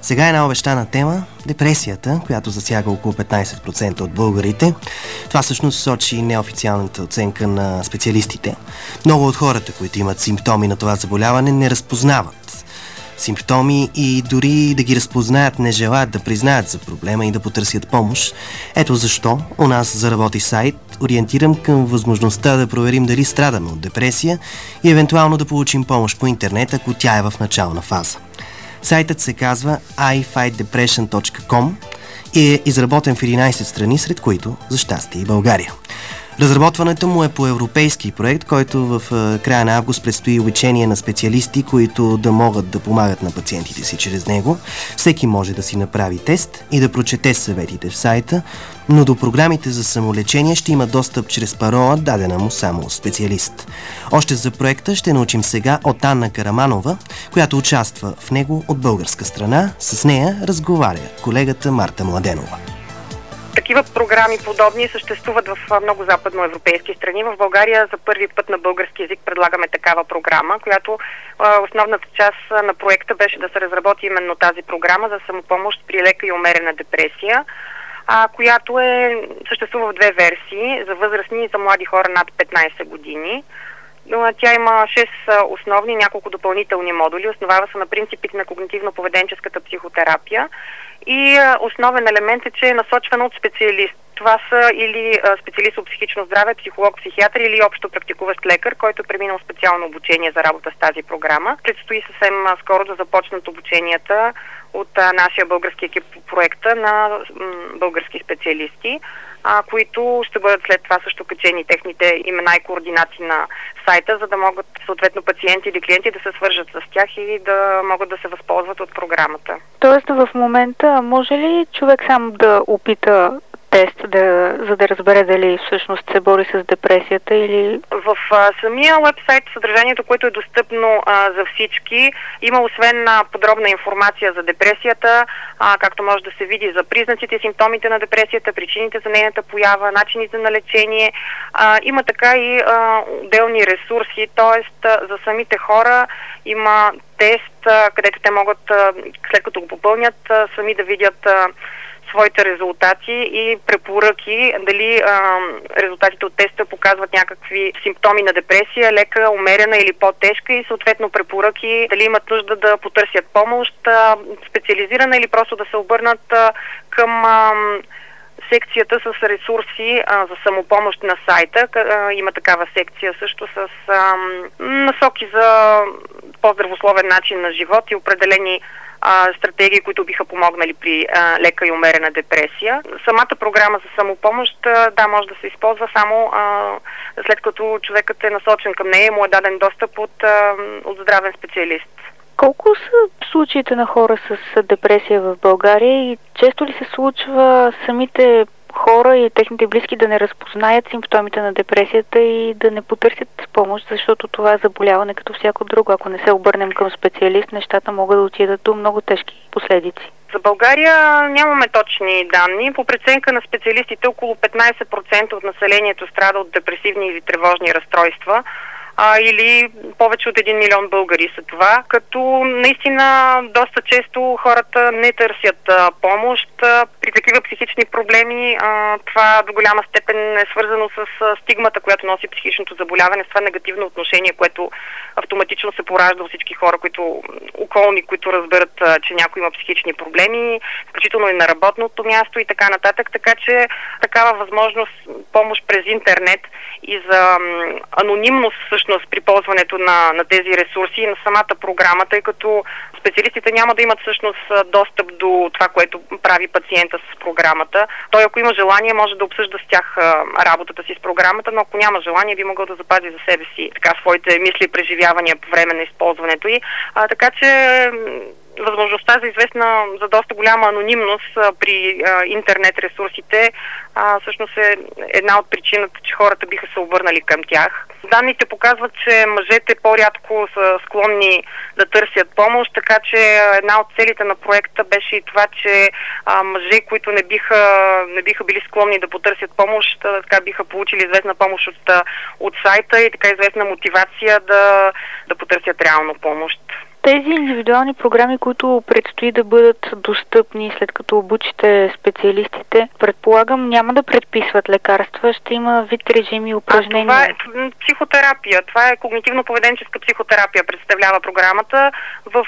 Сега една обещана тема – депресията, която засяга около 15% от българите. Това всъщност сочи неофициалната оценка на специалистите. Много от хората, които имат симптоми на това заболяване, не разпознават симптоми и дори да ги разпознаят, не желаят да признаят за проблема и да потърсят помощ. Ето защо у нас заработи сайт, ориентиран към възможността да проверим дали страдаме от депресия и евентуално да получим помощ по интернет, ако тя е в начална фаза. Сайтът се казва ifightdepression.com и е изработен в 11 страни, сред които, за щастие, и България. Разработването му е по европейски проект, който в края на август предстои обучение на специалисти, които да могат да помагат на пациентите си чрез него. Всеки може да си направи тест и да прочете съветите в сайта, но до програмите за самолечение ще има достъп чрез парола, дадена му само специалист. Още за проекта ще научим сега от Анна Караманова, която участва в него от българска страна. С нея разговаря колегата Марта Младенова. Такива програми подобни съществуват в много западноевропейски страни. В България за първи път на български език предлагаме такава програма, която основната част на проекта беше да се разработи именно тази програма за самопомощ при лека и умерена депресия, която съществува в две версии за възрастни и за млади хора над 15 години. Тя има 6 основни и няколко допълнителни модули. Основава се на принципите на когнитивно-поведенческата психотерапия и основен елемент е, че е насочвана от специалист. Това са или специалист по психично здраве, психолог, психиатър или общо практикуващ лекар, който е преминал специално обучение за работа с тази програма. Предстои съвсем скоро да започнат обученията от нашия български екип по проекта на български специалисти, които ще бъдат след това също качени техните имена и координати на сайта, за да могат съответно пациенти или клиенти да се свържат с тях и да могат да се възползват от програмата. Тоест в момента може ли човек сам да опита тест, за да разбере дали всъщност се бори с депресията или... В самия уебсайт съдържанието, което е достъпно за всички, има освен подробна информация за депресията, както може да се види за признаците, симптомите на депресията, причините за нейната поява, начините на лечение. Има така и отделни ресурси, т.е. за самите хора има тест, където те могат, след като го попълнят, сами да видят своите резултати и препоръки, дали резултатите от теста показват някакви симптоми на депресия, лека, умерена или по-тежка и съответно препоръки, дали имат нужда да потърсят помощ, специализирана или просто да се обърнат към секцията с ресурси за самопомощ на сайта. Има такава секция също с насоки за по-здравословен начин на живот и определени стратегии, които биха помогнали при лека и умерена депресия. Самата програма за самопомощ, може да се използва само след като човекът е насочен към нея и му е даден достъп от здравен специалист. Колко са случаите на хора с депресия в България и често ли се случва самите хора и техните близки да не разпознаят симптомите на депресията и да не потърсят помощ, защото това е заболяване като всяко друго. Ако не се обърнем към специалист, нещата могат да отидат до много тежки последици. За България нямаме точни данни. По преценка на специалистите около 15% от населението страда от депресивни или тревожни разстройства, или повече от 1 милион българи са това, като наистина доста често хората не търсят помощ. При такива психични проблеми това до голяма степен е свързано с стигмата, която носи психичното заболяване, с това негативно отношение, което автоматично се поражда от всички хора, околни, които разберат, че някой има психични проблеми, включително и на работното място и така нататък. Така че такава възможност, помощ през интернет и за анонимност всъщност при ползването на тези ресурси и на самата програма, тъй като специалистите няма да имат всъщност достъп до това, което прави пациента с програмата. Той, ако има желание, може да обсъжда с тях работата си с програмата, но ако няма желание, би могъл да запази за себе си своите мисли и преживявания по време на използването й. Така че възможността за доста голяма анонимност при интернет ресурсите всъщност е една от причината, че хората биха се обърнали към тях. Данните показват, че мъжете по-рядко са склонни да търсят помощ, така че една от целите на проекта беше и това, че мъже, които не биха били склонни да потърсят помощ, така биха получили известна помощ от сайта и така известна мотивация да потърсят реално помощ. тези индивидуални програми, които предстои да бъдат достъпни след като обучите специалистите, предполагам, няма да предписват лекарства, ще има вид режими и упражнения? Това е психотерапия. Това е когнитивно-поведенческа психотерапия, представлява програмата в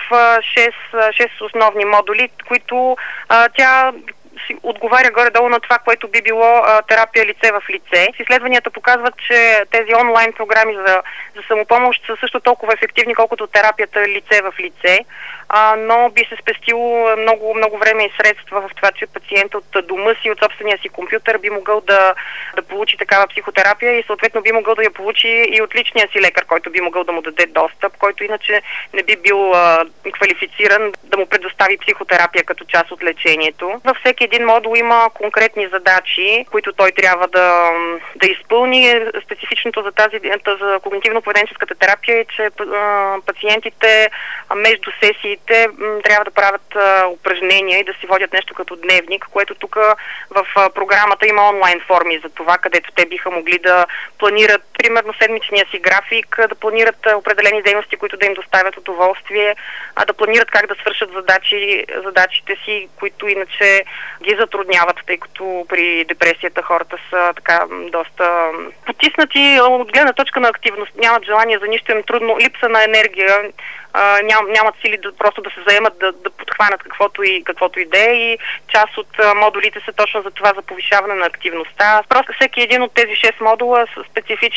6 основни модули, които тя отговаря горе-долу на това, което би било терапия лице в лице. Изследванията показват, че тези онлайн програми за самопомощ са също толкова ефективни, колкото терапията лице в лице, но би се спестило много, много време и средства в това, че пациент от дома си, от собствения си компютър би могъл да получи такава психотерапия и съответно би могъл да я получи и от личния си лекар, който би могъл да му даде достъп, който иначе не би бил квалифициран да му предостави психотерапия като част от лечението. Във всеки един модул има конкретни задачи, които той трябва да изпълни. Специфичното за за когнитивно-поведенческата терапия е, че пациентите между сесиите трябва да правят упражнения и да си водят нещо като дневник, което тук в програмата има онлайн форми за това, където те биха могли да планират, примерно седмичния си график, да планират определени дейности, които да им доставят удоволствие, да планират как да свършат задачите си, които иначе ги затрудняват, тъй като при депресията хората са така доста потиснати от гледна точка на активност. Нямат желание за нищо, им трудно, липса на енергия, нямат сили просто да се заемат, да подхванат каквото и да е, и част от модулите са точно за това, за повишаване на активността. Просто всеки един от тези 6 модула са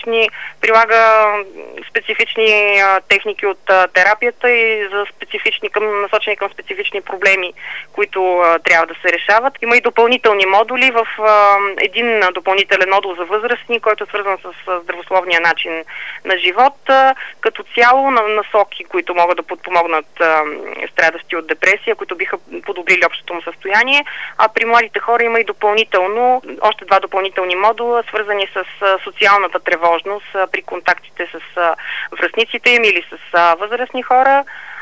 прилага специфични техники от терапията и насочени към специфични проблеми, които трябва да се решават. Има и допълнителни модули. В един допълнителен модул за възрастни, който е свързан с здравословния начин на живот, като цяло на насоки, които могат да подпомогнат страдащи от депресия, които биха подобрили общото му състояние. А при младите хора има и още 2 допълнителни модула, свързани с социалната тревожност при контактите с връстниците им или с възрастни хора,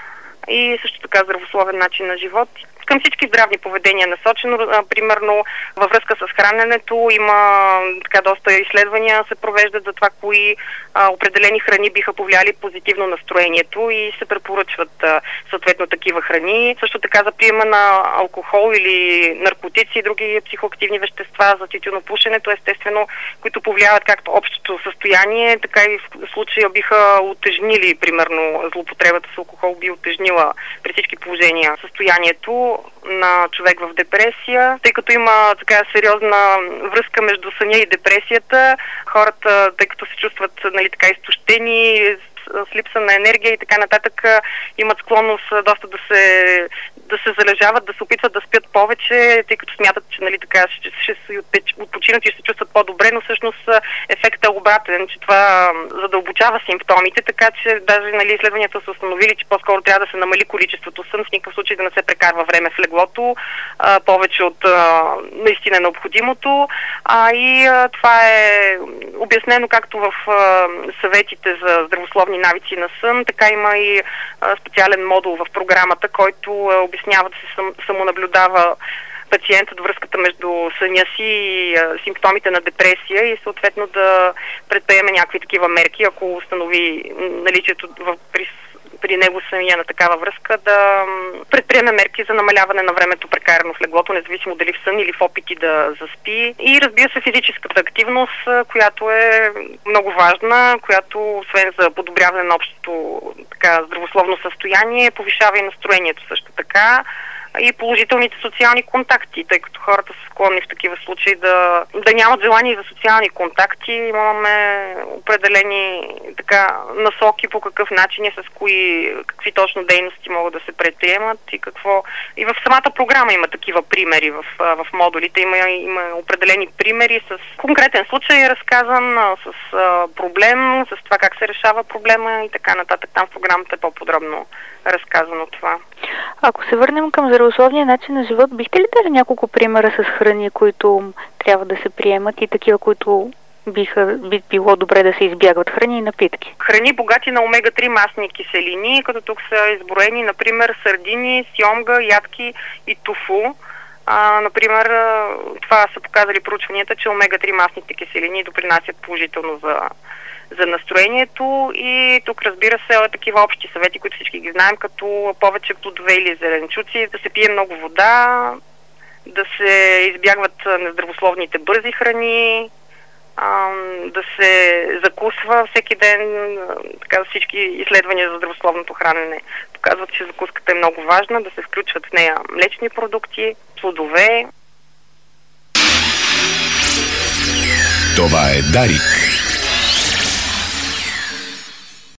и също така здравословен начин на живот. Към всички здравни поведения насочено. Примерно във връзка с храненето има доста изследвания се провеждат за това, кои определени храни биха повлияли позитивно настроението и се препоръчват съответно такива храни. Също така за приема на алкохол или наркотици и други психоактивни вещества, за тютюнопушенето, естествено, които повлияват както общото състояние, така и в случая биха утежнили, примерно злоупотребата с алкохол би утежнила при всички положения състоянието на човек в депресия, тъй като има така сериозна връзка между съня и депресията. Хората, тъй като се чувстват така изтощени, с липса на енергия и така нататък, имат склонност доста да се залежават, да се опитват да спят повече, тъй като смятат, че ще се отпочинат и ще се чувстват по-добре, но всъщност ефектът е обратен, че това задълбочава симптомите, така че даже изследванията са установили, че по-скоро трябва да се намали количеството сън, в никакъв случай да не се прекарва време в леглото, повече от наистина необходимото. И това е обяснено както в съветите за здравословни навици на сън, така има и специален модул в програмата, който обяснява да се самонаблюдава пациентът връзката между съня си и симптомите на депресия и съответно да предприеме някакви такива мерки, ако установи наличието при него самия на такава връзка, да предприеме мерки за намаляване на времето прекарано в леглото, независимо дали в сън или в опити да заспи. И разбира се физическата активност, която е много важна, която освен за подобряване на общото здравословно състояние, повишава и настроението също така. И положителните социални контакти, тъй като хората са склонни в такива случаи да нямат желание за социални контакти. Имаме определени насоки по какъв начин и с какви точно дейности могат да се предприемат и какво. И в самата програма има такива примери в модулите. Има определени примери с конкретен случай разказан, с проблем, с това как се решава проблема и така нататък. Там в програмата е по-подробно разказано това. Ако се върнем към здравословния начин на живот, бихте ли дали няколко примера с храни, които трябва да се приемат и такива, които би било добре да се избягват, храни и напитки? Храни богати на омега-3 масни киселини, като тук са изброени, например, сардини, сьомга, ядки и тофу. Например, това са показали проучванията, че омега-3 масните киселини допринасят положително за настроението и тук, разбира се, такива общи съвети, които всички ги знаем, като повече плодове или зеленчуци, да се пие много вода, да се избягват нездравословните бързи храни, да се закусва всеки ден. Така, всички изследвания за здравословното хранене показват, че закуската е много важна, да се включват в нея млечни продукти, плодове. Това е Дарик.